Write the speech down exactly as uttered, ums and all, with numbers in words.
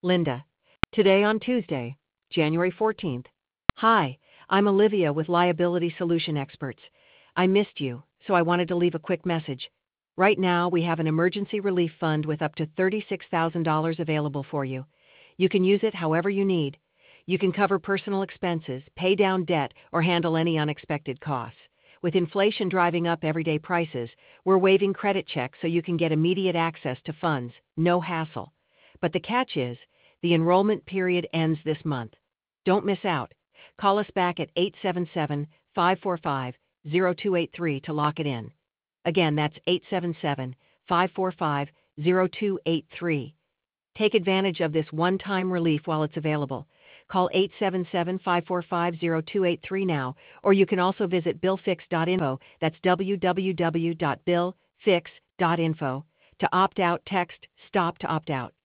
Linda. Today on Tuesday, January fourteenth. Hi, I'm Olivia with Liability Solution Experts. I missed you, so I wanted to leave a quick message. Right now, we have an emergency relief fund with up to thirty-six thousand dollars available for you. You can use it however you need. You can cover personal expenses, pay down debt, or handle any unexpected costs. With inflation driving up everyday prices, we're waiving credit checks so you can get immediate access to funds, no hassle. But the catch is, the enrollment period ends this month. Don't miss out. Call us back at eight seven seven, five four five, zero two eight three to lock it in. Again, that's eight seven seven, five four five, zero two eight three. Take advantage of this one-time relief while it's available. Call eight seven seven, five four five, zero two eight three now, or you can also visit bill fix dot info. That's w w w dot bill fix dot info. To opt out, text STOP to opt out.